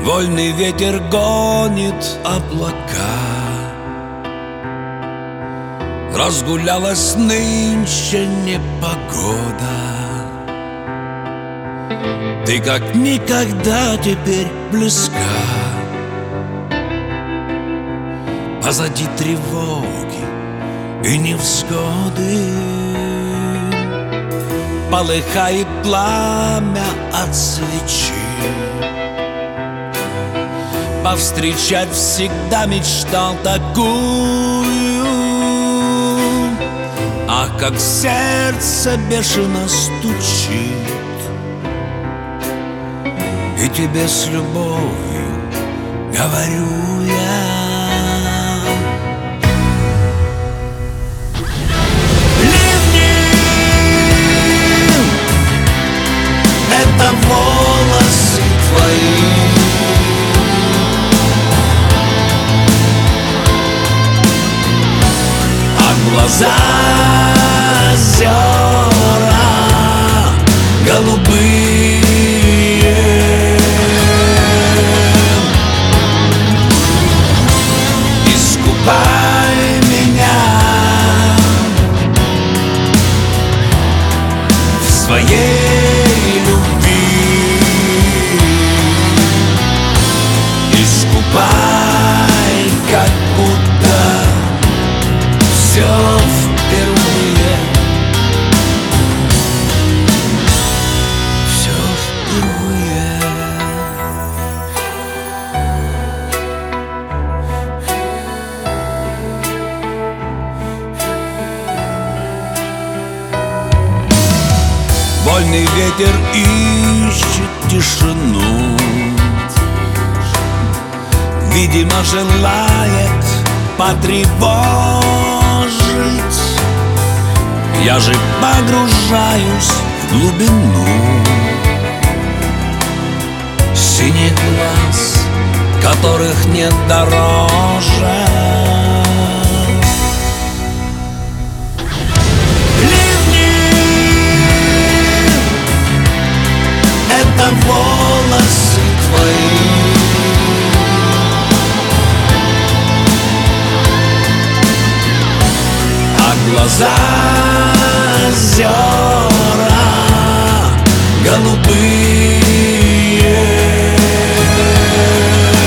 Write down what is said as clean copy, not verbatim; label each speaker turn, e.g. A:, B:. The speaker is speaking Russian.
A: Вольный ветер гонит облака. Разгулялась нынче непогода. Ты как никогда теперь близка. Позади тревоги и невзгоды. Полыхает пламя от свечи. Повстречать всегда мечтал такую. Ах, как сердце бешено стучит. И тебе с любовью говорю я. Это волосы твои, а глаза озера голубые. Искупай меня в своей любви. Искупай, как будто все впервые. Все впервые. Вольный ветер ищет тишину. Видимо, желает потревожить. Я же погружаюсь в глубину синих глаз, которых нет дороже. Это волосы твои, а глаза озера голубые.